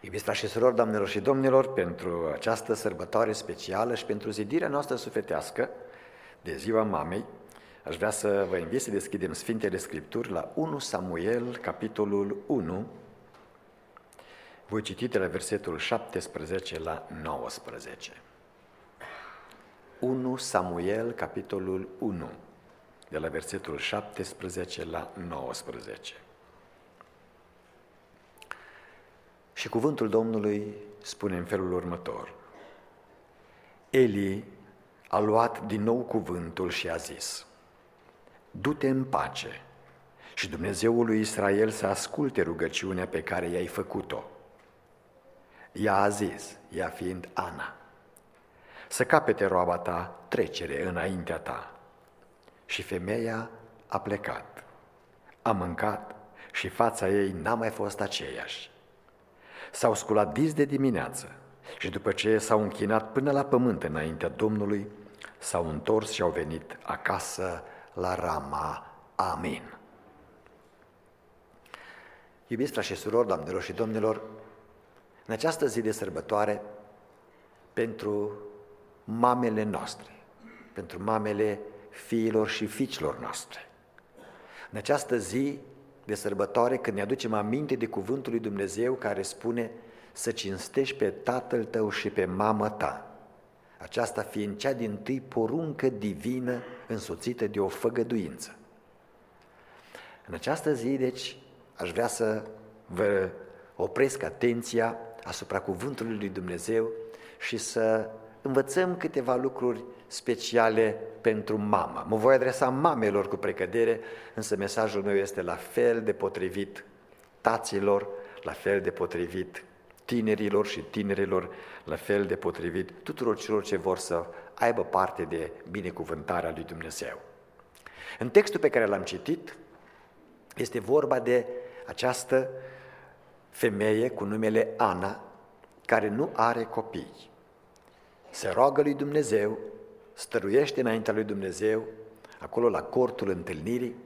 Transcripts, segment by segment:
Iubiți frați și surori, doamnelor și domnilor, pentru această sărbătoare specială și pentru zidirea noastră sufletească de Ziua Mamei, aș vrea să vă invit să deschidem Sfintele Scripturi la 1 Samuel, capitolul 1. Voi citi de la versetul 17 la 19. 1 Samuel, capitolul 1, de la versetul 17 la 19. Și cuvântul Domnului spune în felul următor: Eli a luat din nou cuvântul și a zis: Du-te în pace și Dumnezeul lui Israel să asculte rugăciunea pe care i-ai făcut-o. Ea a zis, ea fiind Ana, să capete roaba ta trecere înaintea ta. Și femeia a plecat, a mâncat și fața ei n-a mai fost aceeași. S-au sculat dis de dimineață și după ce s-au închinat până la pământ înaintea Domnului, s-au întors și au venit acasă la Rama. Amin. Iubiți frați și surori, doamnelor și domnilor, în această zi de sărbătoare, pentru mamele noastre, pentru mamele fiilor și fiicilor noastre, în această zi de sărbătoare, când ne aducem aminte de cuvântul lui Dumnezeu care spune să cinstești pe tatăl tău și pe mama ta, aceasta fiind cea dintâi poruncă divină însoțită de o făgăduință. În această zi, deci, aș vrea să vă opresc atenția asupra cuvântului lui Dumnezeu și să învățăm câteva lucruri speciale pentru mamă. Mă voi adresa mamelor cu precădere, însă mesajul meu este la fel de potrivit taților, la fel de potrivit tinerilor și tinerilor, la fel de potrivit tuturor celor ce vor să aibă parte de binecuvântarea lui Dumnezeu. În textul pe care l-am citit este vorba de această femeie cu numele Ana, care nu are copii. Se roagă lui Dumnezeu, stăruiește înaintea lui Dumnezeu, acolo la cortul întâlnirii,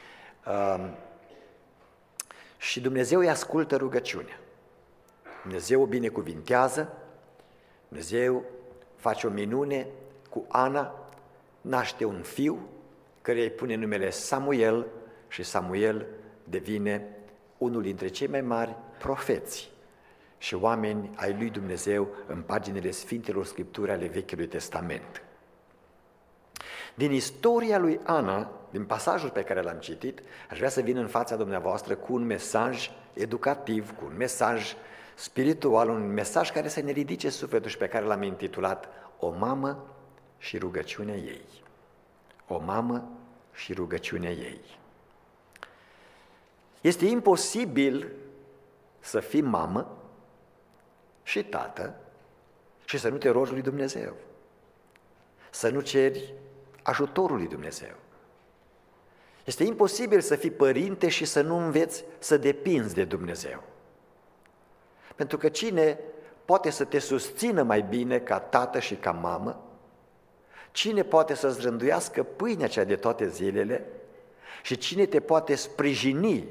și Dumnezeu îi ascultă rugăciunea. Dumnezeu o binecuvintează, Dumnezeu face o minune cu Ana, naște un fiu, căruia îi pune numele Samuel și Samuel devine unul dintre cei mai mari profeți și oameni ai lui Dumnezeu în paginile Sfintelor Scripturi ale Vechiului Testament. Din istoria lui Ana, din pasajul pe care l-am citit, aș vrea să vin în fața dumneavoastră cu un mesaj educativ, cu un mesaj spiritual, un mesaj care să ne ridice sufletul și pe care l-am intitulat O mamă și rugăciunea ei. O mamă și rugăciunea ei. Este imposibil să fii mamă și tată și să nu te rogi lui Dumnezeu, să nu ceri ajutorul lui Dumnezeu. Este imposibil să fii părinte și să nu înveți să depinzi de Dumnezeu. Pentru că cine poate să te susțină mai bine ca tată și ca mamă? Cine poate să-ți rânduiască pâinea cea de toate zilele? Și cine te poate sprijini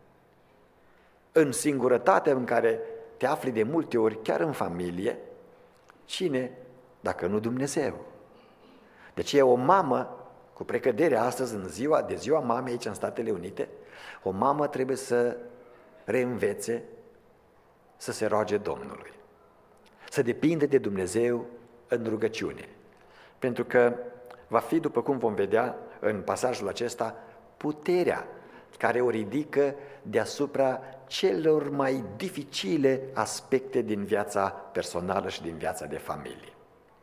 în singurătatea în care te afli de multe ori, chiar în familie? Cine, dacă nu Dumnezeu? Deci e o mamă, cu precădere astăzi, în ziua mamei aici în Statele Unite, o mamă trebuie să reînvețe să se roage Domnului, să depinde de Dumnezeu în rugăciune. Pentru că va fi, după cum vom vedea în pasajul acesta, puterea care o ridică deasupra celor mai dificile aspecte din viața personală și din viața de familie.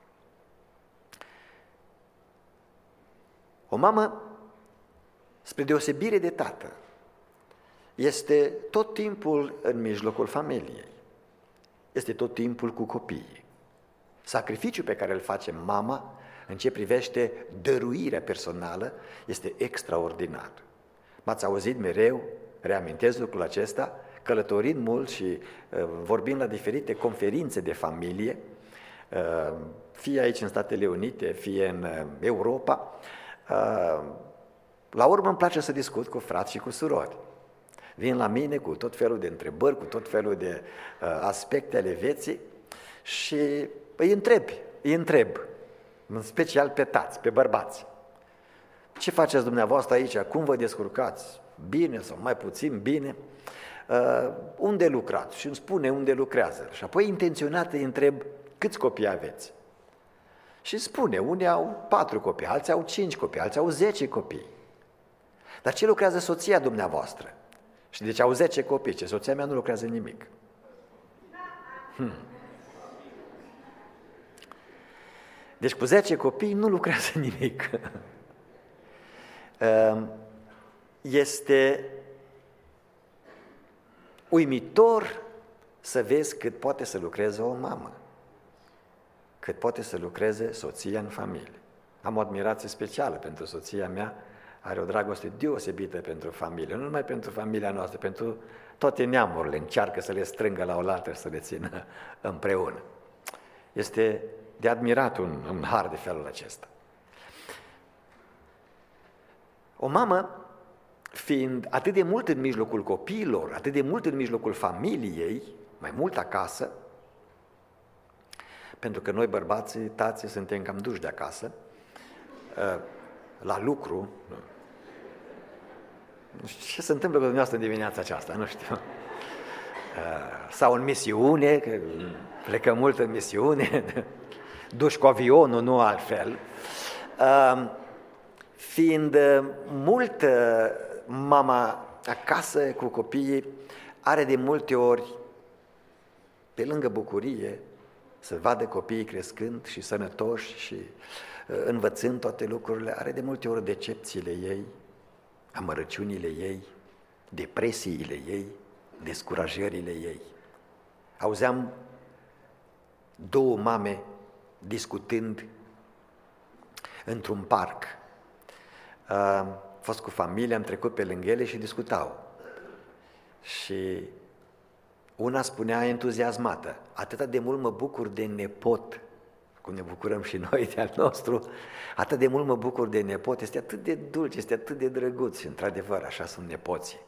O mamă, spre deosebire de tată, este tot timpul în mijlocul familiei, este tot timpul cu copiii. Sacrificiul pe care îl face mama în ce privește dăruirea personală este extraordinar. M-ați auzit mereu, reamintesc lucrul acesta, călătorind mult și vorbind la diferite conferințe de familie, fie aici în Statele Unite, fie în Europa. La urmă îmi place să discut cu frați și cu surori. Vin la mine cu tot felul de întrebări, cu tot felul de aspecte ale vieții și îi întreb, în special pe tați, pe bărbați. Ce faceți dumneavoastră aici? Cum vă descurcați? Bine sau mai puțin bine? Unde lucrați? Și îmi spune unde lucrează. Și apoi intenționat îi întreb câți copii aveți. Și spune, unii au 4 copii, alții au 5 copii, alții au 10 copii. Dar ce lucrează soția dumneavoastră? Și deci au 10 copii, ce soția mea nu lucrează nimic. Deci cu 10 copii nu lucrează nimic. Este uimitor să vezi cât poate să lucreze o mamă, cât poate să lucreze soția în familie. Am o admirație specială pentru soția mea, are o dragoste deosebită pentru familie, nu numai pentru familia noastră, pentru toate neamurile, încearcă să le strângă la oaltă și să le țină împreună. Este de admirat un har de felul acesta. O mamă, fiind atât de mult în mijlocul copiilor, atât de mult în mijlocul familiei, mai mult acasă, pentru că noi bărbații, tații, suntem cam duși de acasă, la lucru. Nu știu ce se întâmplă cu dumneavoastră în dimineața aceasta, nu știu. Sau în misiune, că plecăm mult în misiune, duși cu avionul, nu altfel. Fiind mult mama acasă cu copiii, are de multe ori, pe lângă bucurie, să vadă copiii crescând și sănătoși și învățând toate lucrurile, are de multe ori decepțiile ei, amărăciunile ei, depresiile ei, descurajările ei. Auzeam 2 mame discutând într-un parc. Am fost cu familia, am trecut pe lângă ele și discutau. Și una spunea entuziasmată, atât de mult mă bucur de nepot, cum ne bucurăm și noi de al nostru, atât de mult mă bucur de nepot, este atât de dulce, este atât de drăguț și într-adevăr așa sunt nepoții.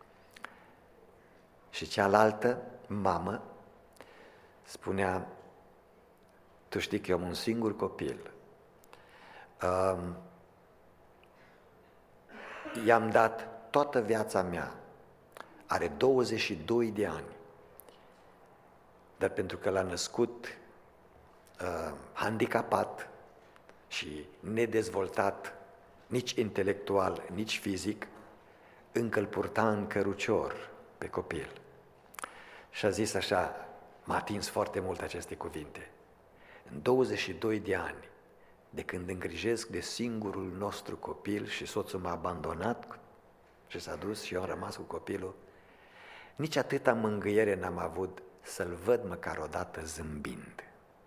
Și cealaltă mamă spunea, tu știi că eu am un singur copil, i-am dat toată viața mea, are 22 de ani, dar pentru că l-a născut handicapat și nedezvoltat, nici intelectual, nici fizic, încă îl purta în cărucior pe copil. Și a zis așa, m-a atins foarte mult aceste cuvinte, în 22 de ani, de când îngrijesc de singurul nostru copil și soțul m-a abandonat și s-a dus și eu am rămas cu copilul, nici atâta mângâiere n-am avut să-l văd măcar odată zâmbind.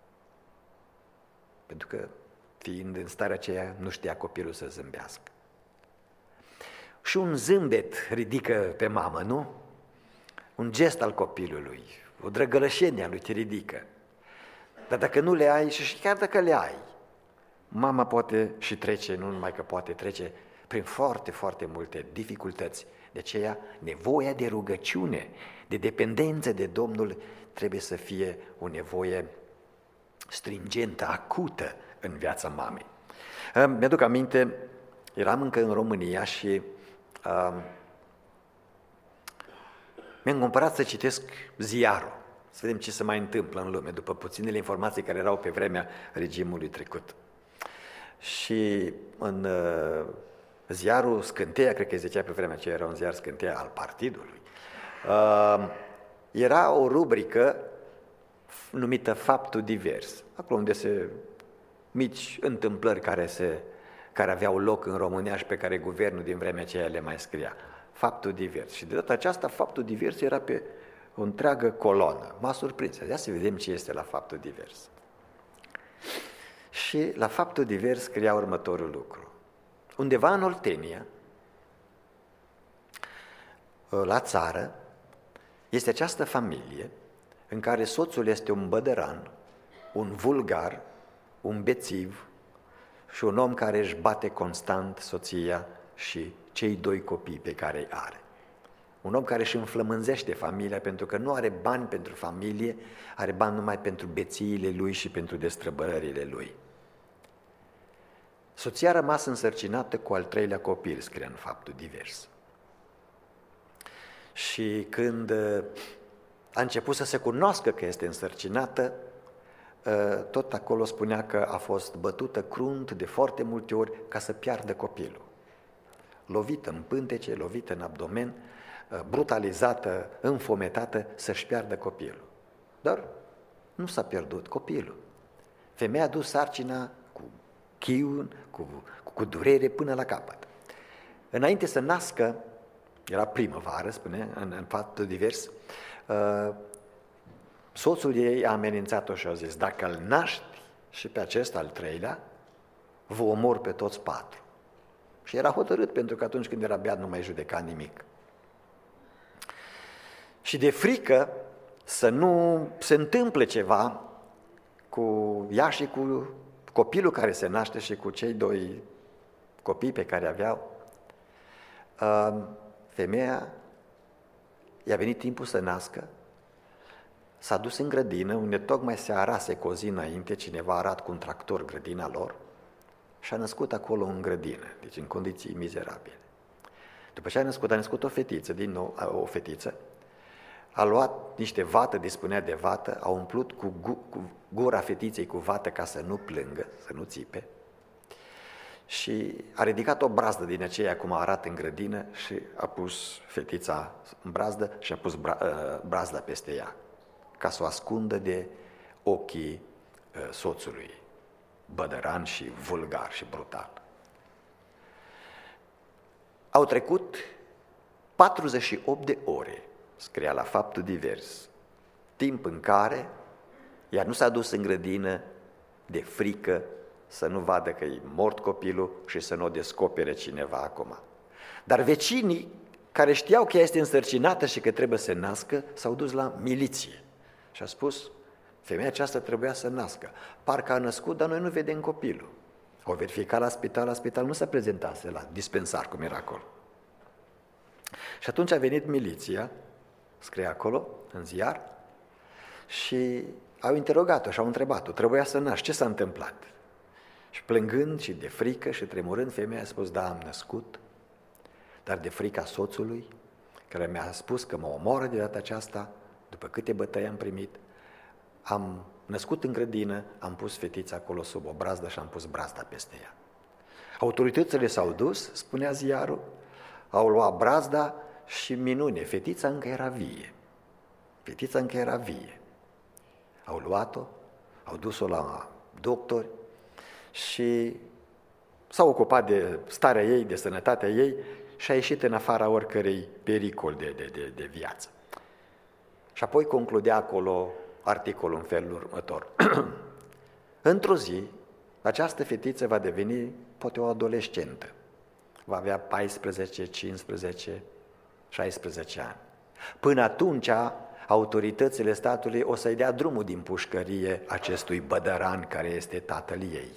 Pentru că, fiind în starea aceea, nu știa copilul să zâmbească. Și un zâmbet ridică pe mamă, nu? Un gest al copilului, o drăgălășenie a lui te ridică. Dar dacă nu le ai, și chiar dacă le ai, mama poate și trece, nu numai că poate trece, prin foarte, foarte multe dificultăți. De aceea, nevoia de rugăciune, de dependență de Domnul, trebuie să fie o nevoie stringentă, acută în viața mamei. Mi-aduc aminte, eram încă în România și mi-am cumpărat să citesc ziarul, să vedem ce se mai întâmplă în lume, după puținele informații care erau pe vremea regimului trecut. Și în ziarul Scânteia, cred că zicea pe vremea aceea, era un ziar Scânteia al partidului, era o rubrică numită Faptul Divers, acolo unde se mici întâmplări care aveau loc în România și pe care guvernul din vremea aceea le mai scria. Faptul Divers. Și de data aceasta, Faptul Divers era pe o întreagă coloană. M-a surprins. Ia să vedem ce este la Faptul Divers. Și la Faptul Divers scria următorul lucru. Undeva în Oltenia, la țară, este această familie în care soțul este un bădăran, un vulgar, un bețiv și un om care își bate constant soția și cei 2 copii pe care îi are. Un om care își înflămânzește familia pentru că nu are bani pentru familie, are bani numai pentru bețiile lui și pentru destrăbările lui. Soția a rămas însărcinată cu al treilea copil, scrie în Faptul Divers. Și când a început să se cunoască că este însărcinată, tot acolo spunea că a fost bătută crunt de foarte multe ori ca să piardă copilul. Lovită în pântece, lovită în abdomen, brutalizată, înfometată să-și piardă copilul. Dar nu s-a pierdut copilul. Femeia a dus sarcina cu chiun, cu durere până la capăt. Înainte să nască, era primăvară, spune, în Faptul Divers, soțul ei a amenințat-o și a zis: dacă îl naști și pe acesta al treilea, vă omor pe toți patru. Și era hotărât, pentru că atunci când era beat nu mai judeca nimic. Și de frică să nu se întâmple ceva cu ea și cu copilul care se naște și cu cei doi copii pe care aveau, femeia i-a venit timpul să nască, s-a dus în grădină, unde tocmai se arase cu o zi înainte, cineva a arat cu un tractor grădina lor și a născut acolo în grădină, deci în condiții mizerabile. După ce a născut o fetiță, din nou o fetiță, a luat niște vată, dispunea de vată, a umplut cu gura fetiței cu vată ca să nu plângă, să nu țipe, și a ridicat o brazdă din aceea cum a arat în grădină și a pus fetița în brazdă și a pus brazda peste ea, ca să o ascundă de ochii soțului, bădăran și vulgar și brutal. Au trecut 48 de ore, scria la Faptul Divers, timp în care ea nu s-a dus în grădină de frică să nu vadă că e mort copilul și să nu o descopere cineva acum. Dar vecinii care știau că ea este însărcinată și că trebuie să nască, s-au dus la miliție și a spus: femeia aceasta trebuia să nască. Parcă a născut, dar noi nu vedem copilul. Au verificat la spital nu se prezentase la dispensar, cum era acolo. Și atunci a venit miliția, scrie acolo, în ziar, și au interogat-o și au întrebat-o: trebuia să naști, ce s-a întâmplat? Și plângând și de frică și tremurând, femeia a spus: da, am născut, dar de frica soțului, care mi-a spus că mă omoară de data aceasta, după câte bătăi am primit, am născut în grădină, am pus fetița acolo sub o brazdă și am pus brazda peste ea. Autoritățile s-au dus, spunea ziarul, au luat brazda și minune, fetița încă era vie. Fetița încă era vie. Au luat-o, au dus-o la doctori și s-au ocupat de starea ei, de sănătatea ei și a ieșit în afara oricărei pericol de viață. Și apoi concludea acolo articolul în felul următor. Într-o zi, această fetiță va deveni poate o adolescentă. Va avea 14, 15, 16 ani. Până atunci, autoritățile statului o să-i dea drumul din pușcărie acestui bădăran care este tatăl ei.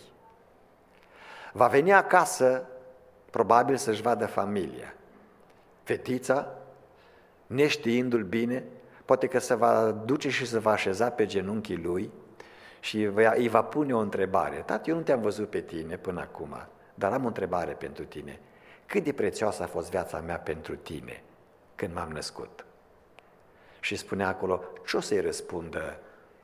Va veni acasă, probabil să-și vadă familia. Fetița, neștiindu-l bine, poate că se va duce și se va așeza pe genunchii lui și îi va pune o întrebare. Tati, eu nu te-am văzut pe tine până acum, dar am o întrebare pentru tine. Cât de prețioasă a fost viața mea pentru tine când m-am născut? Și spunea acolo: ce o să-i răspundă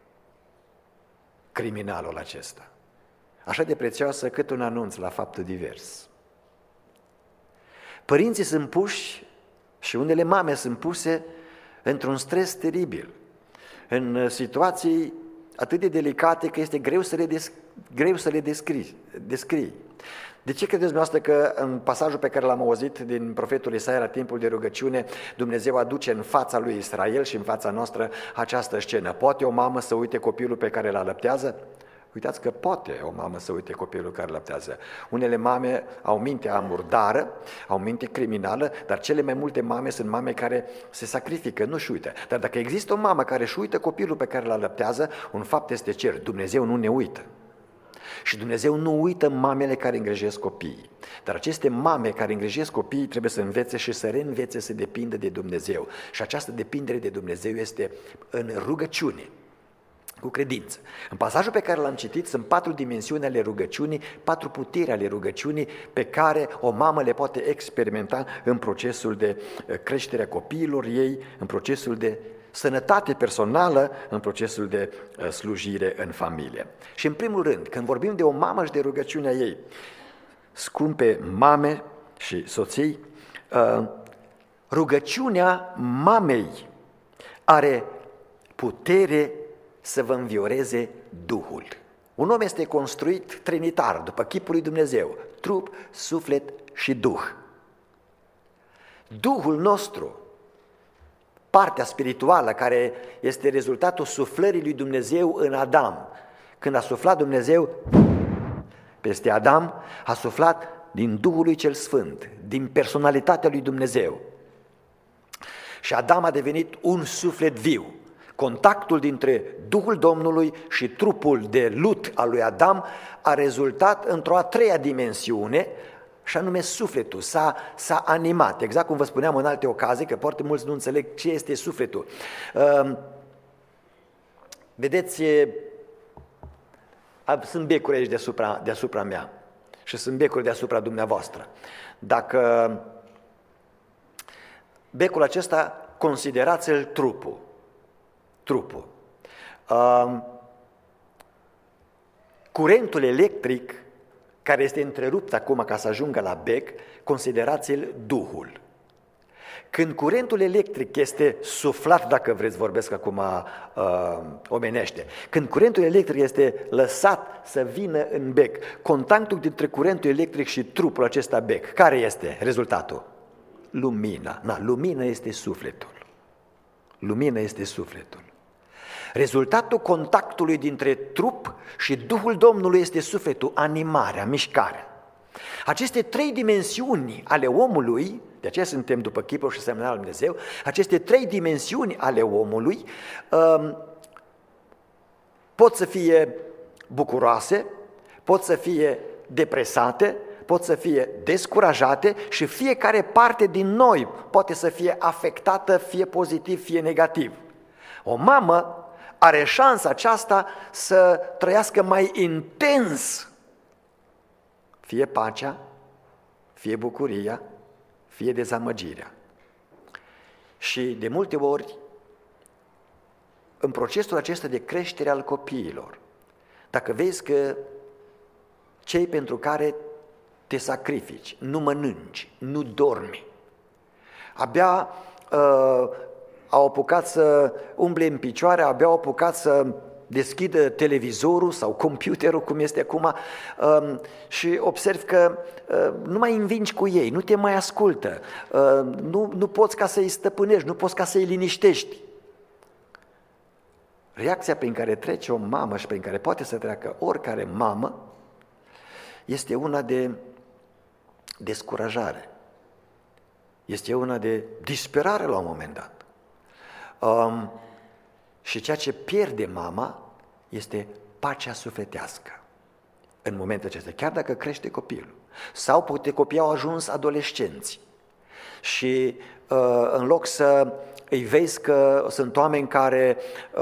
criminalul acesta? Așa de prețioasă cât un anunț la Faptul Divers. Părinții sunt puși și unele mame sunt puse într-un stres teribil, în situații atât de delicate că este greu să le descrii. De ce credeți dumneavoastră că în pasajul pe care l-am auzit din profetul Isaia la timpul de rugăciune, Dumnezeu aduce în fața lui Israel și în fața noastră această scenă? Poate o mamă să uite copilul pe care îl alăptează? Uitați că poate o mamă să uite copilul care îl alăptează. Unele mame au mintea murdară, au minte criminală, dar cele mai multe mame sunt mame care se sacrifică, nu-și uită. Dar dacă există o mamă care își uită copilul pe care îl alăptează, un fapt este cer: Dumnezeu nu ne uită. Și Dumnezeu nu uită mamele care îngrijesc copiii. Dar aceste mame care îngrijesc copiii trebuie să învețe și să reînvețe să depindă de Dumnezeu. Și această depindere de Dumnezeu este în rugăciune, cu credință. În pasajul pe care l-am citit sunt 4 dimensiuni ale rugăciunii, 4 puteri ale rugăciunii pe care o mamă le poate experimenta în procesul de creștere a copiilor ei, în procesul de sănătate personală, în procesul de slujire în familie. Și în primul rând, când vorbim de o mamă și de rugăciunea ei, scumpe mame și soții, rugăciunea mamei are putere să vă învioreze Duhul. Un om este construit trinitar, după chipul lui Dumnezeu, trup, suflet și Duh. Duhul nostru, partea spirituală care este rezultatul suflării lui Dumnezeu în Adam. Când a suflat Dumnezeu peste Adam, a suflat din Duhul lui cel Sfânt, din personalitatea lui Dumnezeu. Și Adam a devenit un suflet viu. Contactul dintre Duhul Domnului și trupul de lut al lui Adam a rezultat într-o a treia dimensiune, și anume sufletul s-a animat. Exact cum vă spuneam în alte ocazii, că foarte mulți nu înțeleg ce este sufletul. Vedeți, sunt becuri aici deasupra mea și sunt becuri deasupra dumneavoastră. Dacă becul acesta, considerați-l trupul. Curentul electric care este întrerupt acum ca să ajungă la bec, considerați-l Duhul. Când curentul electric este suflat, dacă vreți, vorbesc acum omenește, când curentul electric este lăsat să vină în bec, contactul dintre curentul electric și trupul acesta bec, care este rezultatul? Lumina. Lumina este sufletul. Lumina este sufletul. Rezultatul contactului dintre trup și Duhul Domnului este sufletul, animarea, mișcarea. Aceste 3 dimensiuni ale omului, de aceea suntem după chipul și asemănarea lui Dumnezeu, aceste 3 dimensiuni ale omului pot să fie bucuroase, pot să fie depresate, pot să fie descurajate și fiecare parte din noi poate să fie afectată, fie pozitiv, fie negativ. O mamă are șansa aceasta să trăiască mai intens fie pacea, fie bucuria, fie dezamăgirea. Și de multe ori, în procesul acesta de creștere al copiilor, dacă vezi că cei pentru care te sacrifici, nu mănânci, nu dormi, abia au apucat să umble în picioare, abia au apucat să deschidă televizorul sau computerul, cum este acum, și observi că nu mai învingi cu ei, nu te mai ascultă, nu poți ca să-i stăpânești, nu poți ca să-i liniștești. Reacția prin care trece o mamă și prin care poate să treacă oricare mamă este una de descurajare, este una de disperare la un moment dat. Și ceea ce pierde mama este pacea sufletească în momentul acesta, chiar dacă crește copilul. Sau poate copiii au ajuns adolescenți și în loc să îi vezi că sunt oameni care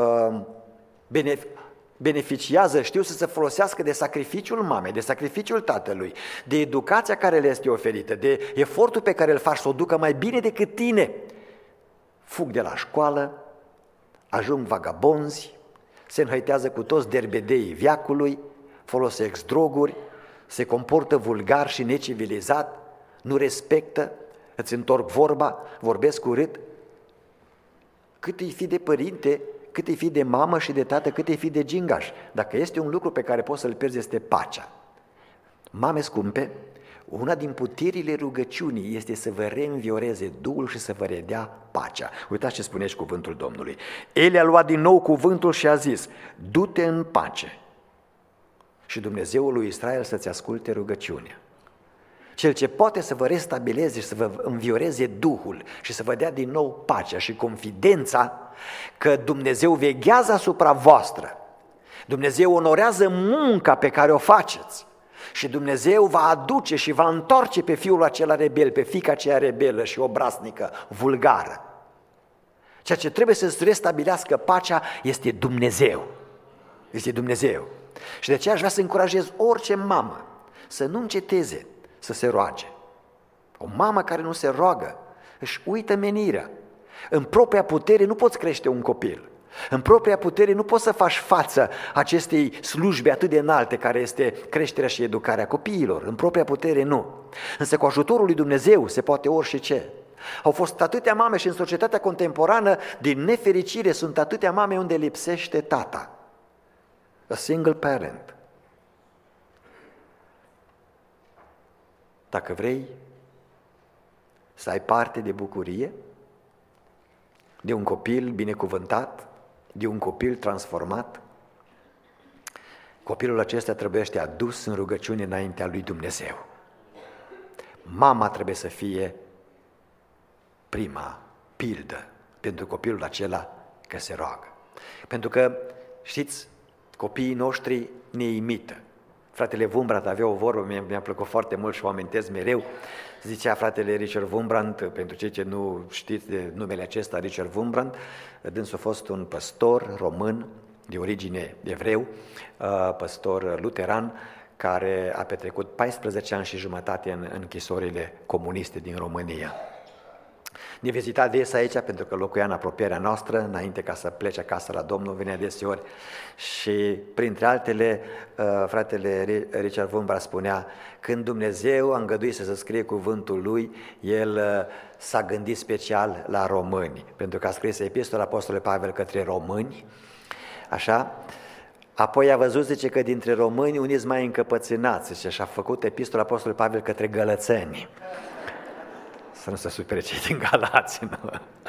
beneficiază, știu să se folosească de sacrificiul mamei, de sacrificiul tatălui, de educația care le este oferită, de efortul pe care îl faci să o ducă mai bine decât tine, fug de la școală, ajung vagabonzi, se înhăitează cu toți derbedeii veacului, folosesc droguri, se comportă vulgar și necivilizat, nu respectă, îți întorc vorba, vorbesc urât. Cât îi fi de părinte, cât îi fi de mamă și de tată, cât îi fi de gingaș. Dacă este un lucru pe care poți să-l pierzi, este pacea. Mame scumpe, una din puterile rugăciunii este să vă reînvioreze Duhul și să vă redea pacea. Uitați ce spune și cuvântul Domnului. El a luat din nou cuvântul și a zis: du-te în pace. Și Dumnezeul lui Israel să-ți asculte rugăciunea. Cel ce poate să vă restabileze și să vă învioreze Duhul și să vă dea din nou pacea și confidența că Dumnezeu veghează asupra voastră Dumnezeu onorează munca pe care o faceți. Și Dumnezeu va aduce și va întoarce pe fiul acela rebel, pe fiica aceea rebelă și obraznică, vulgară. Ceea ce trebuie să-ți restabilească pacea este Dumnezeu. Este Dumnezeu. Și de aceea aș vrea să încurajez orice mamă să nu înceteze să se roage. O mamă care nu se roagă își uită menirea. În propria putere nu poți crește un copil. În propria putere nu poți să faci față acestei slujbe atât de înalte care este creșterea și educarea copiilor. În propria putere nu. Însă cu ajutorul lui Dumnezeu se poate orice. Au fost atâtea mame și în societatea contemporană, din nefericire, sunt atâtea mame unde lipsește tata. A single parent. Dacă vrei să ai parte de bucurie, de un copil binecuvântat, de un copil transformat, copilul acesta trebuie adus în rugăciune înaintea lui Dumnezeu. Mama trebuie să fie prima pildă pentru copilul acela că se roagă. Pentru că, știți, copiii noștri ne imită. Fratele Wurmbrand avea o vorbă, mi-a plăcut foarte mult și o amintesc mereu. Zicea fratele Richard Wurmbrand, pentru cei ce nu știți de numele acesta, Richard Wurmbrand, dânsul a fost un păstor român de origine evreu, păstor luteran, care a petrecut 14 ani și jumătate în închisorile comuniste din România. Ne vizita des aici pentru că locuia în apropierea noastră, înainte ca să plece acasă la Domnul, venea deseori și printre altele, fratele Richard Wurmbrand spunea, când Dumnezeu a îngăduit să se scrie cuvântul lui, el s-a gândit special la români, pentru că a scris epistola Apostolului Pavel către români, așa. Apoi a văzut, zice, că dintre români unii sunt mai încăpățânați, zice, și a făcut epistola Apostolului Pavel către gălățeni. Să nu se supere cei din Galați, nu?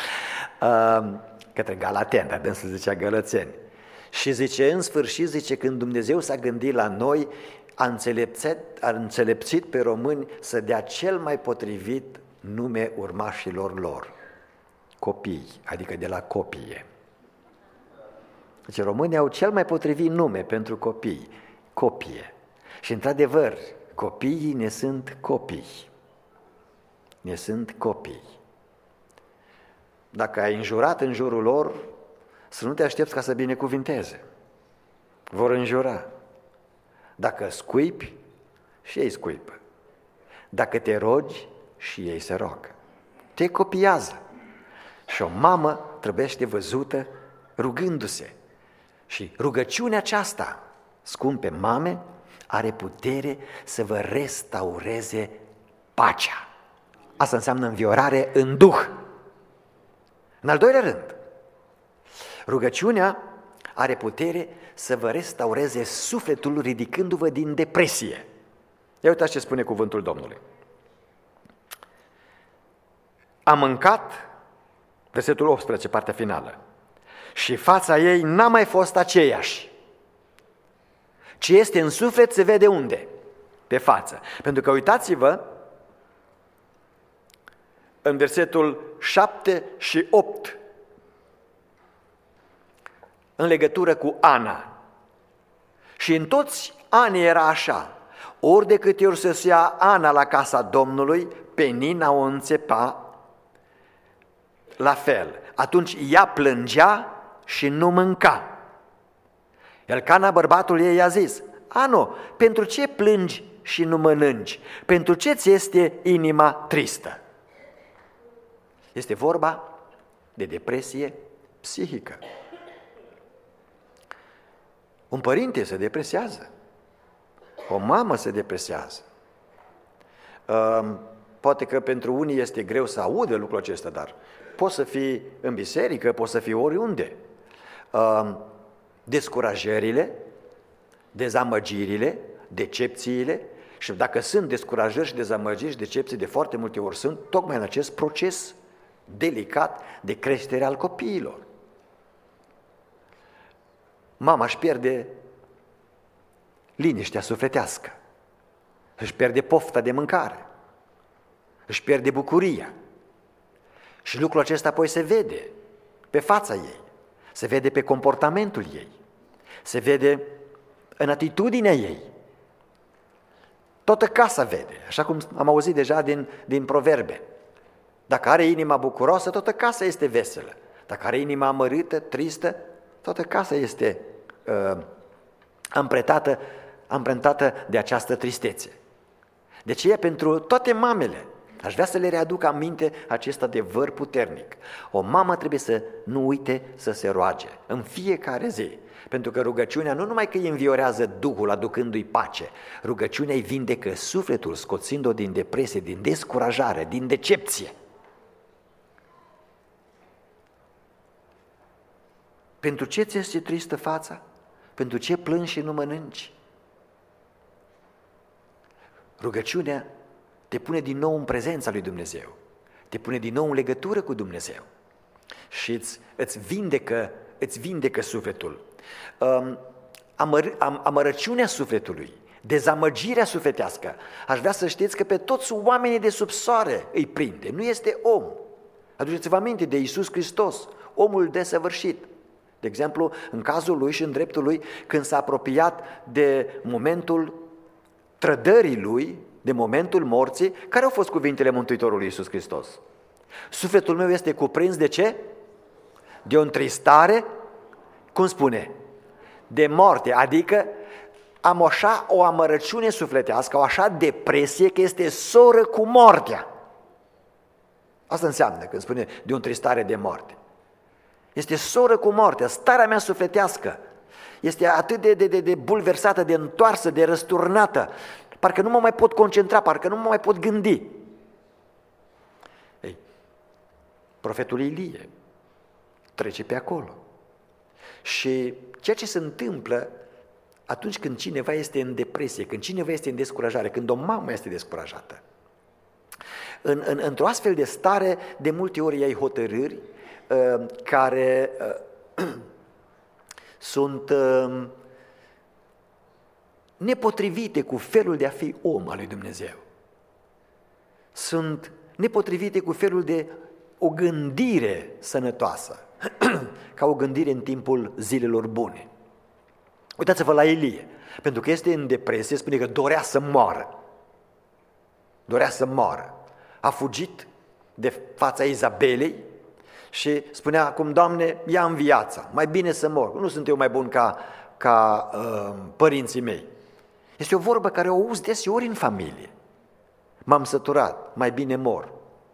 Către Galateni, dar dânsul zicea gălățeni. Și zice, în sfârșit, zice, când Dumnezeu s-a gândit la noi, a înțelepțit pe români să dea cel mai potrivit nume urmașilor lor. Copii, adică de la copie. Deci românii au cel mai potrivit nume pentru copii, copie. Și într-adevăr, copiii ne sunt copii. Ne sunt copii. Dacă ai înjurat în jurul lor, să nu te aștepți ca să binecuvinteze. Vor înjura. Dacă scuipi, și ei scuipă. Dacă te rogi, și ei se roagă. Te copiază. Și o mamă trebuiește văzută rugându-se. Și rugăciunea aceasta, scumpe mame, are putere să vă restaureze pacea. Asta înseamnă înviorare în duh. În al doilea rând, rugăciunea are putere să vă restaureze sufletul ridicându-vă din depresie. Ia uitați ce spune cuvântul Domnului. A mâncat, versetul 18, partea finală, și fața ei n-a mai fost aceeași. Ce este în suflet se vede unde? Pe față. Pentru că uitați-vă, în versetul 7 și 8, în legătură cu Ana. Și în toți anii era așa. Ori de câte ori se ia Ana la casa Domnului, Penina o înțepa la fel. Atunci ea plângea și nu mânca. Elcana, bărbatul ei, i-a zis, Ano, pentru ce plângi și nu mănânci? Pentru ce ți este inima tristă? Este vorba de depresie psihică. Un părinte se depresează. O mamă se depresează. Poate că pentru unii este greu să audă lucrul acesta, dar poți să fii în biserică, poți să fii oriunde. Descurajările, dezamăgirile, decepțiile, și dacă sunt descurajări și dezamăgiri și decepții, de foarte multe ori sunt tocmai în acest proces delicat de creștere al copiilor. Mama își pierde liniștea sufletească, își pierde pofta de mâncare, își pierde bucuria. Și lucrul acesta apoi se vede pe fața ei, se vede pe comportamentul ei, se vede în atitudinea ei. Toată casa vede, așa cum am auzit deja din proverbe. Dacă are inima bucuroasă, toată casa este veselă. Dacă are inima amărâtă, tristă, toată casa este amprentată de această tristețe. De aceea, pentru toate mamele, aș vrea să le readuc aminte acest adevăr puternic. O mamă trebuie să nu uite să se roage în fiecare zi. Pentru că rugăciunea nu numai că îi înviorează Duhul, aducându-i pace, rugăciunea îi vindecă sufletul, scoțind-o din depresie, din descurajare, din decepție. Pentru ce ți este tristă fața? Pentru ce plângi și nu mănânci? Rugăciunea te pune din nou în prezența lui Dumnezeu, te pune din nou în legătură cu Dumnezeu și îți vindecă sufletul. Amărăciunea sufletului, dezamăgirea sufletească, aș vrea să știți că pe toți oamenii de sub soare îi prinde, nu este om. Aduceți-vă aminte de Iisus Hristos, omul desăvârșit. De exemplu, în cazul lui și în dreptul lui, când s-a apropiat de momentul trădării lui, de momentul morții, care au fost cuvintele Mântuitorului Iisus Hristos? Sufletul meu este cuprins de ce? De o întristare, cum spune? De moarte, adică am așa o amărăciune sufletească, o așa depresie că este soră cu moartea. Asta înseamnă când spune de o întristare de moarte. Este soră cu moartea, starea mea sufletească este atât de bulversată, de întoarsă, de răsturnată, parcă nu mă mai pot concentra, parcă nu mă mai pot gândi. Ei, profetul Ilie trece pe acolo. Și ceea ce se întâmplă atunci când cineva este în depresie, când cineva este în descurajare, când o mamă este descurajată, într-o astfel de stare, de multe ori iei hotărâri care sunt nepotrivite cu felul de a fi om al lui Dumnezeu. Sunt nepotrivite cu felul de o gândire sănătoasă, ca o gândire în timpul zilelor bune. Uitați-vă la Ilie, pentru că este în depresie, spune că dorea să moară. Dorea să moară. A fugit de fața Izabelei și spunea acum, Doamne, ia-mi viața, mai bine să mor, nu sunt eu mai bun ca părinții mei. Este o vorbă care o auzi deseori în familie. M-am săturat, mai bine mor.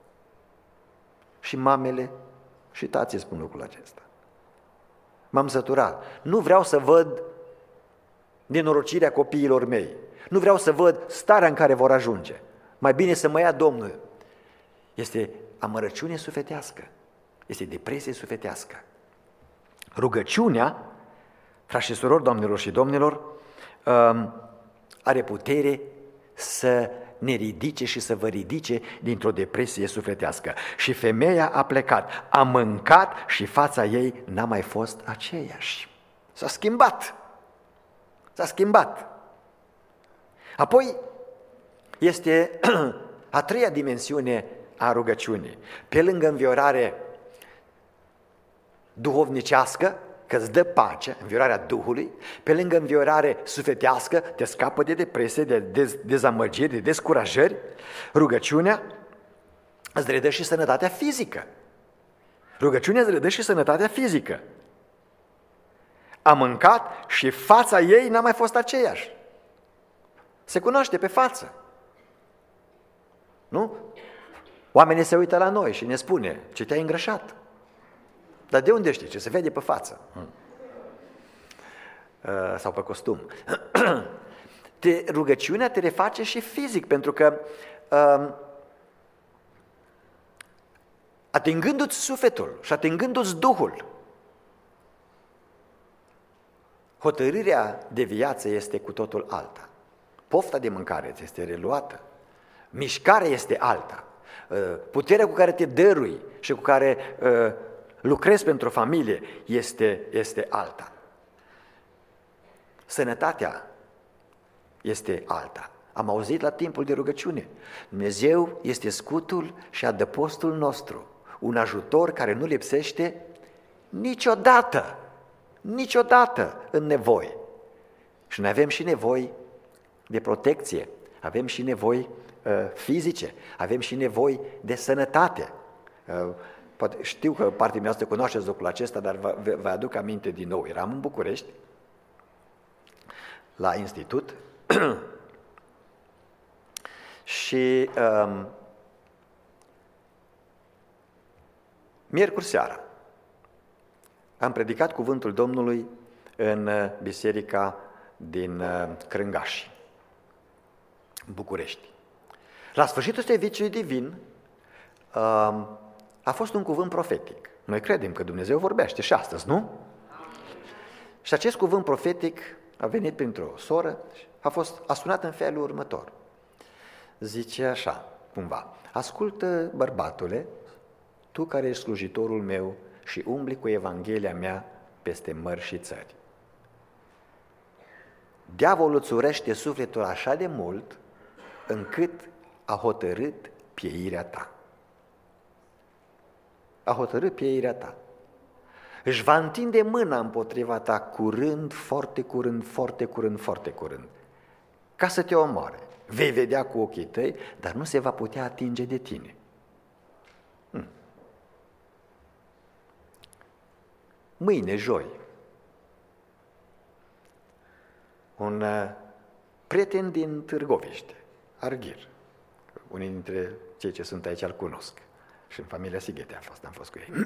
Și mamele și tații spun lucrul acesta. M-am săturat, nu vreau să văd nenorocirea copiilor mei, nu vreau să văd starea în care vor ajunge, mai bine să mă ia Domnul. Este amărăciune sufletească, este depresie sufletească. Rugăciunea, frați și surori, doamnelor și domnilor, are putere să ne ridice și să vă ridice dintr-o depresie sufletească. Și femeia a plecat, a mâncat și fața ei n-a mai fost aceeași. S-a schimbat. S-a schimbat. Apoi este a treia dimensiune a rugăciunii. Pe lângă înviorare duhovnicească, că îți dă pace, înviorarea Duhului, pe lângă înviorare sufletească, te scapă de depresie, de dezamăgiri, de descurajări, rugăciunea îți redă și sănătatea fizică. Rugăciunea îți redă și sănătatea fizică. A mâncat și fața ei n-a mai fost aceeași. Se cunoaște pe față. Nu? Oamenii se uită la noi și ne spune, ce te-ai îngrășat? Dar de unde știi? Ce se vede pe față? Sau pe costum. Rugăciunea te reface și fizic, pentru că atingându-ți sufletul și atingându-ți Duhul, hotărârea de viață este cu totul alta. Pofta de mâncare este reluată. Mișcarea este alta. Puterea cu care te dărui și cu care lucrezi pentru familie este alta. Sănătatea este alta. Am auzit la timpul de rugăciune. Dumnezeu este scutul și adăpostul nostru, un ajutor care nu lipsește niciodată. niciodată în nevoie. Și noi avem și nevoi de protecție, avem și nevoi fizice, avem și nevoi de sănătate. Poate, știu că partea mea cunoașteți lucrul acesta, dar vă aduc aminte din nou. Eram în București, la institut, și miercuri seara am predicat cuvântul Domnului în biserica din Crângași, București. La sfârșitul serviciului divin a fost un cuvânt profetic. Noi credem că Dumnezeu vorbește și astăzi, nu? Și acest cuvânt profetic a venit printr-o soră, a sunat în felul următor. Zice așa, cumva: ascultă, bărbatule, tu care ești slujitorul meu și umbli cu Evanghelia mea peste mări și țări. Diavolul îți urește sufletul așa de mult încât a hotărât pieirea ta. A hotărât pieirea ta. Își va întinde mâna împotriva ta curând, foarte curând, foarte curând, foarte curând, ca să te omoare. Vei vedea cu ochii tăi, dar nu se va putea atinge de tine. Mâine, joi, un prieten din Târgoviște, Arghir, unii dintre cei ce sunt aici îl cunosc, și în familia Sighete am fost cu ei.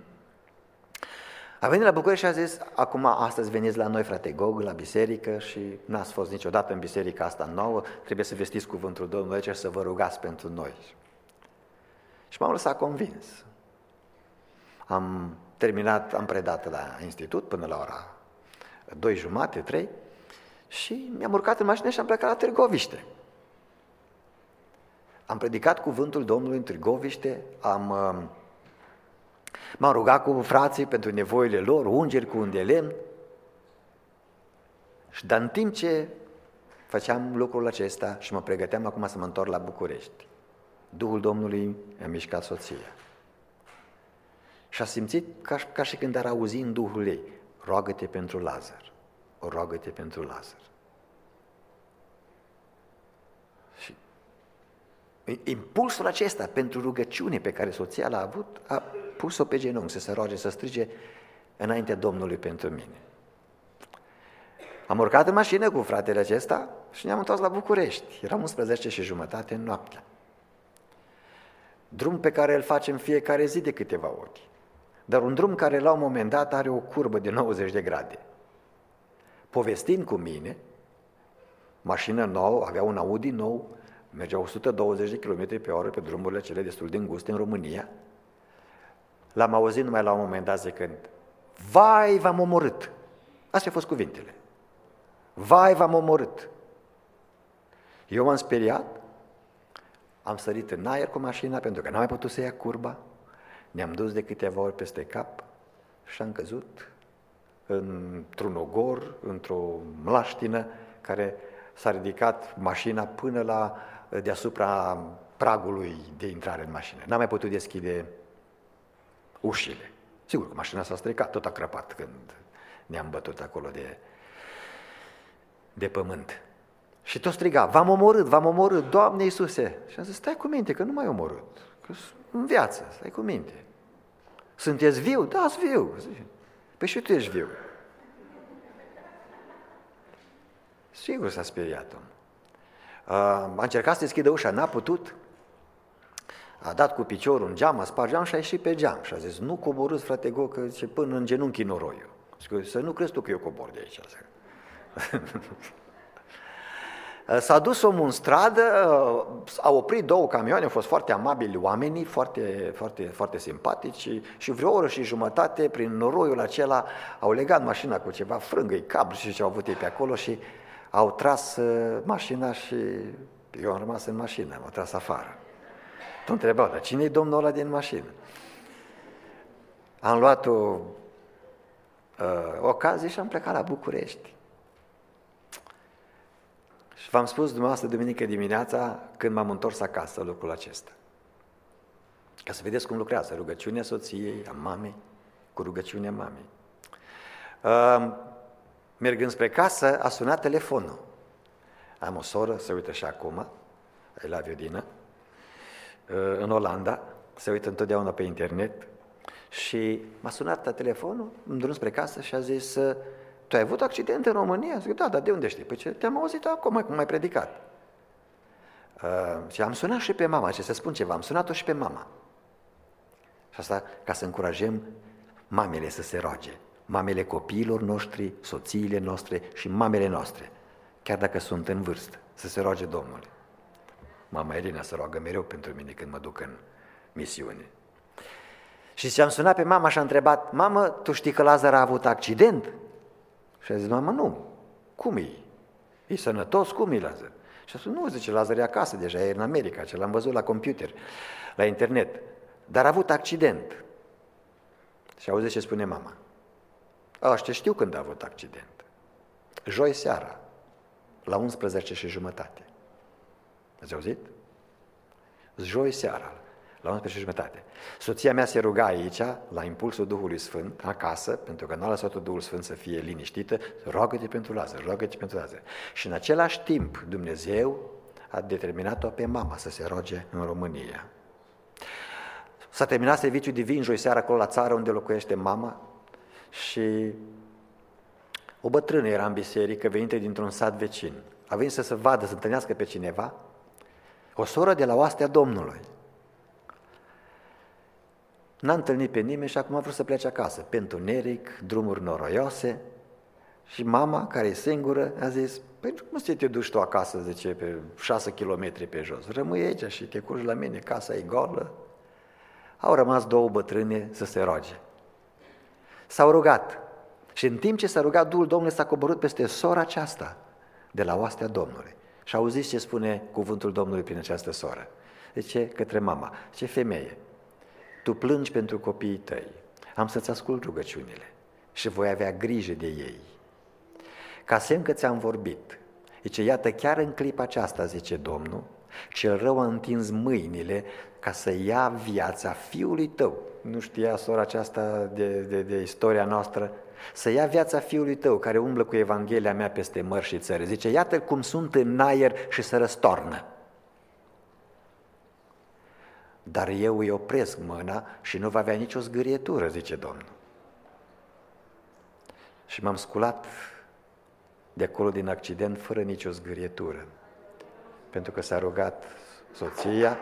A venit la București și a zis: acum, astăzi veniți la noi, frate Gog, la biserică, și n-ați fost niciodată în biserica asta nouă, trebuie să vestiți cuvântul Domnului aici și să vă rugați pentru noi. Și m-am lăsat convins. Am terminat, am predat la institut până la ora 2:30, 3, și mi-am urcat în mașină și am plecat la Târgoviște. Am predicat cuvântul Domnului în Târgoviște, m-am rugat cu frații pentru nevoile lor, ungeri cu un de lemn. Dar în timp ce făceam lucrul acesta și mă pregăteam acum să mă întorc la București, Duhul Domnului mi-a mișcat soția. Și a simțit ca și când ar auzi în Duhul ei: roagă-te pentru Lazar, roagă-te pentru Lazar. Și impulsul acesta pentru rugăciune pe care soția l-a avut a pus-o pe genunchi să se roage, să strige înaintea Domnului pentru mine. Am urcat în mașină cu fratele acesta și ne-am întors la București. Eram 11:30 noaptea. Drum pe care îl facem fiecare zi de câteva ori. Dar un drum care la un moment dat are o curbă de 90 de grade. Povestind cu mine, mașină nouă, avea un Audi nou, mergea 120 de km pe oră pe drumurile cele destul de înguste în România. L-am auzit numai la un moment dat zicând: vai, v-am omorât! Astea au fost cuvintele. Vai, v-am omorât! Eu m-am speriat, am sărit în aer cu mașina pentru că n-am mai putut să ia curba, ne-am dus de câteva ori peste cap și am căzut într-un ogor, într-o mlaștină care s-a ridicat mașina până la deasupra pragului de intrare în mașină. N-am mai putut deschide ușile. Sigur că mașina s-a stricat, tot a crăpat când ne-am bătut acolo de pământ. Și tot striga: v-am omorât, Doamne Iisuse! Și am zis: stai cu minte, că nu m-ai omorât, că în viață, stai cu minte. Sunteți viu? Da, sunt viu. Păi și tu ești viu. Sigur s-a speriat. A încercat să deschidă ușa, n-a putut. A dat cu piciorul în geam, a spart geam și a ieșit pe geam. Și a zis: nu coborâți, frate Go, că zice, până în genunchi noroiul. Să nu crezi tu că eu cobor de aici. S-a dus omul în stradă, au oprit 2 camioane, au fost foarte amabili oamenii, foarte, foarte, foarte simpatici, și vreo oră și jumătate, prin noroiul acela, au legat mașina cu ceva frângă-i, cablu și ce au avut ei pe acolo, și au tras mașina și eu am rămas în mașină, m-au tras afară. Tu întrebau: dar cine e domnul ăla din mașină? Am luat o ocazie și am plecat la București. Și v-am spus dumneavoastră duminică dimineața, când m-am întors acasă, lucrul acesta. Ca să vedeți cum lucrează rugăciunea soției, a mamei, cu rugăciunea mamei. Mergând spre casă, a sunat telefonul. Am o soră, se uită și acum, la Viodina, în Olanda, se uită întotdeauna pe internet și m-a sunat telefonul, în drum spre casă și a zis: tu ai avut accident în România? Zic: da, dar de unde știi? Păi ce, te-am auzit acum cum ai predicat. Și am sunat și pe mama, ce să spun ceva, am sunat-o și pe mama. Și asta ca să încurajăm mamele să se roage, mamele copiilor noștri, soțiile noastre și mamele noastre, chiar dacă sunt în vârstă, să se roage Domnului. Mama Elena se roagă mereu pentru mine când mă duc în misiune. Și ți-am sunat pe mama și a întrebat: mamă, tu știi că Lazar a avut accident? Și a zis: mama, nu. Cum e? E sănătos? Cum e Lazar? Și a spus: nu, zice, Lazar e acasă, deja e în America, ce l-am văzut la computer, la internet. Dar a avut accident. Și auzi ce spune mama: ăștia știu când a avut accident. Joi seara, la 11:30. Ați auzit? Joi seara, la 11:30. Soția mea se ruga aici, la impulsul Duhului Sfânt, acasă, pentru că nu a lăsat-o Duhul Sfânt să fie liniștită: roagă-te pentru Lazar, roagă-te pentru Lazar. Și în același timp Dumnezeu a determinat-o pe mama să se roage în România. S-a terminat serviciul divin joi seara acolo la țară unde locuiește mama și o bătrână era în biserică, venită dintr-un sat vecin. A venit să se vadă, să întâlnească pe cineva, o soră de la Oastea Domnului. N-a întâlnit pe nimeni și acum a vrut să plece acasă, pe întuneric, drumuri noroioase, și mama, care e singură, a zis: păi cum să te duci tu acasă, zice, pe 6 km pe jos? Rămâi aici și te curgi la mine, casa e goală. Au rămas două bătrâne să se roage. S-au rugat și în timp ce s-a rugat, Duhul Domnului s-a coborât peste sora aceasta de la Oastea Domnului. Și auziți ce spune cuvântul Domnului prin această soră. Zice către mama: ce femeie, tu plângi pentru copiii tăi, am să-ți ascult rugăciunile și voi avea grijă de ei. Ca semn că ți-am vorbit, zice, iată, chiar în clipa aceasta, zice Domnul, cel rău a întins mâinile ca să ia viața fiului tău. Nu știa sora aceasta de istoria noastră? Să ia viața fiului tău care umblă cu Evanghelia mea peste mări și țări. Zice, iată cum sunt în aer și se răstornă. Dar eu îi opresc mâna și nu va avea nicio zgârietură, zice Domnul. Și m-am sculat de acolo din accident fără nicio zgârietură, pentru că s-a rugat soția,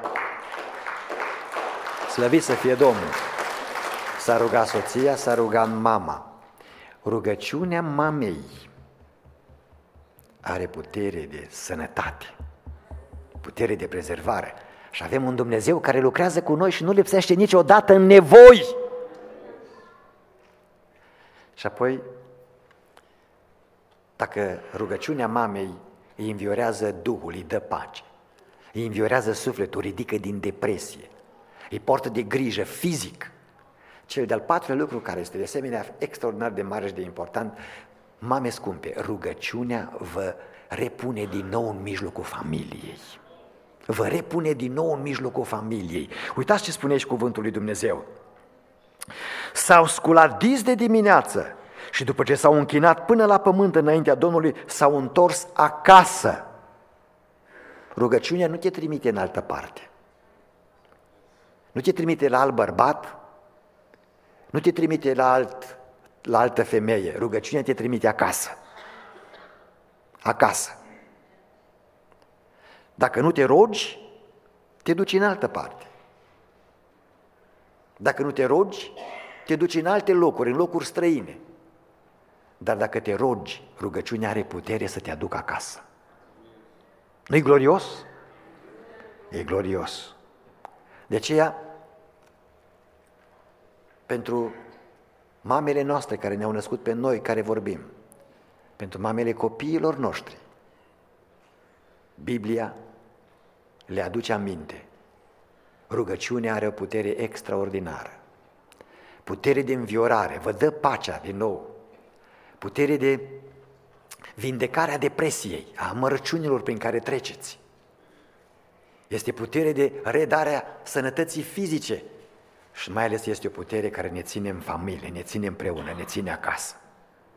slăvit să fie Domnul, s-a rugat soția, s-a rugat mama. Rugăciunea mamei are putere de sănătate, putere de prezervare. Și avem un Dumnezeu care lucrează cu noi și nu lipsește niciodată în nevoi. Și apoi, dacă rugăciunea mamei îi înviorează Duhul, îi dă pace, îi înviorează sufletul, ridică din depresie, îi poartă de grijă fizic. Cel de-al patrulea lucru, care este de asemenea extraordinar de mare și de important, mame scumpe, rugăciunea vă repune din nou în mijlocul familiei. Vă repune din nou în mijlocul familiei. Uitați ce spune aici cuvântul lui Dumnezeu. S-au sculat dis de dimineață și după ce s-au închinat până la pământ înaintea Domnului, s-au întors acasă. Rugăciunea nu te trimite în altă parte. Nu te trimite la alt bărbat, nu te trimite la altă femeie. Rugăciunea te trimite acasă. Acasă. Dacă nu te rogi, te duci în altă parte. Dacă nu te rogi, te duci în alte locuri, în locuri străine. Dar dacă te rogi, rugăciunea are putere să te aducă acasă. Nu-i glorios? E glorios. De aceea, pentru mamele noastre care ne-au născut pe noi, care vorbim, pentru mamele copiilor noștri, Biblia le aduce aminte. Rugăciunea are o putere extraordinară. Putere de înviorare, vă dă pacea din nou. Putere de vindecare a depresiei, a amărăciunilor prin care treceți. Este putere de redarea sănătății fizice și mai ales este o putere care ne ține în familie, ne ține împreună, ne ține acasă.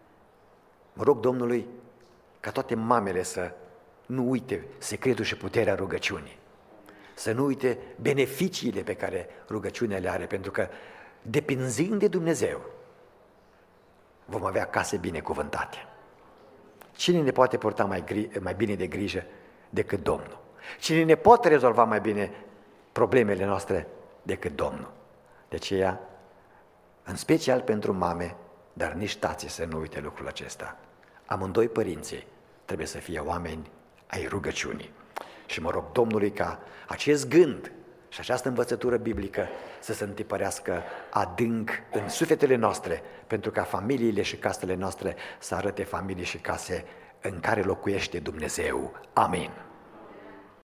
Mă rog Domnului ca toate mamele să nu uite secretul și puterea rugăciunii, să nu uite beneficiile pe care rugăciunea le are, pentru că depinzând de Dumnezeu vom avea case binecuvântate. Cine ne poate purta mai bine de grijă decât Domnul? Cine ne poate rezolva mai bine problemele noastre decât Domnul? De aceea, în special pentru mame, dar nici tații să nu uite lucrul acesta. Amândoi părinții trebuie să fie oameni ai rugăciunii. Și mă rog Domnului ca acest gând și această învățătură biblică să se întipărească adânc în sufletele noastre, pentru ca familiile și casele noastre să arate familii și case în care locuiește Dumnezeu. Amin.